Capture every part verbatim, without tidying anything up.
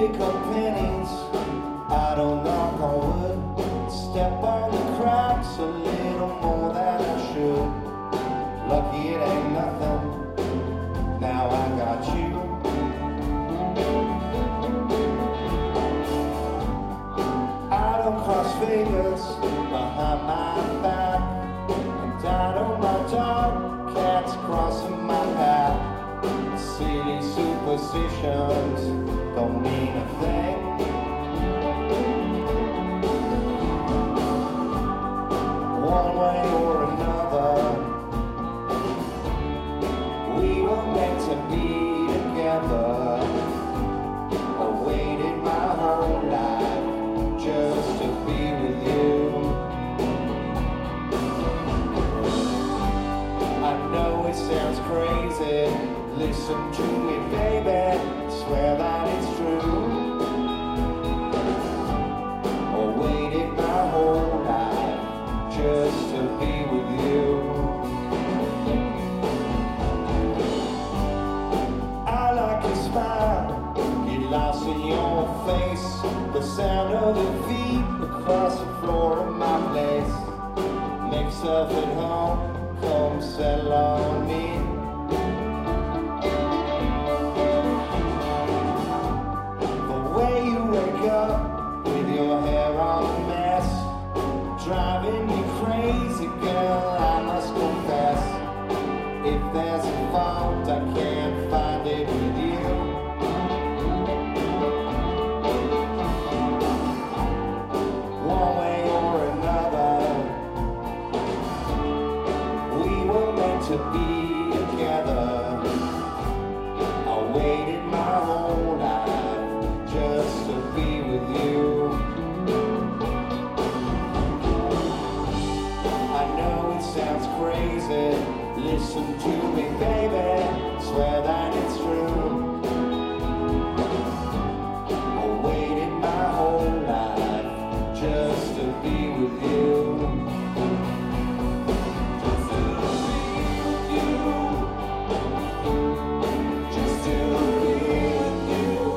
pick up pennies. I don't knock on wood. Step on the cracks a little more than I should. Lucky it ain't nothing. Now I got you. I don't cross fingers behind my back, and I don't my dog cats crossing my path. Silly superstitions don't mean a thing. One way or another, we were meant to be together. I waited my whole life just to be with you. I know it sounds crazy. Listen to me, baby. Swear that it's true. I waited my whole life just to be with you. I like your smile, get lost in your face. The sound of your feet across the floor of my place. Make yourself at home, come settle on me. The way you wake up with your hair all a mess, driving me crazy, girl, I must confess. If there's a fault, I can't find it with you. One way or another, we were meant to be together. I waited my whole life just to be with you. I know it sounds crazy. Listen to me, baby. Swear that it's true. I waited my whole life just to be with you. Just to be with you. Just to be with you.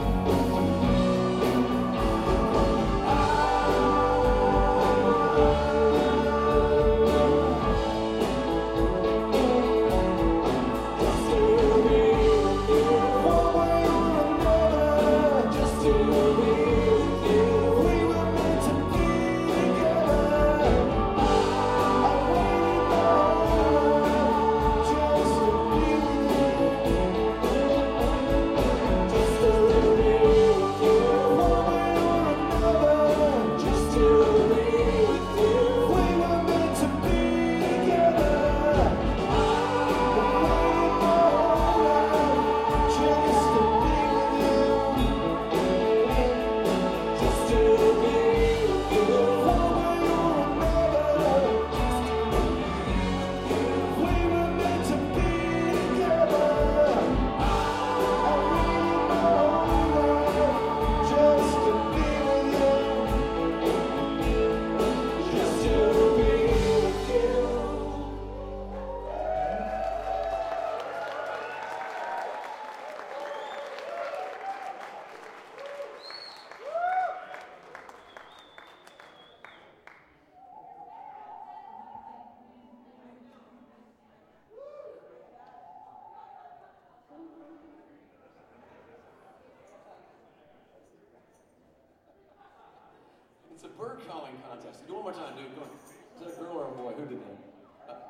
It's a bird calling contest. Do it one more time, dude. Go on. Is that a girl or a boy? Who did that? Uh.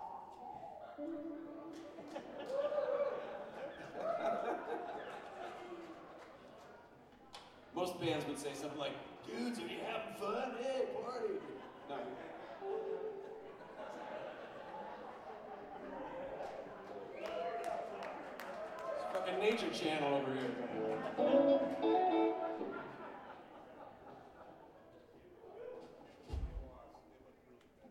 Most bands would say something like, dudes, are you having fun? Hey, party. No. It's fucking Nature Channel over here.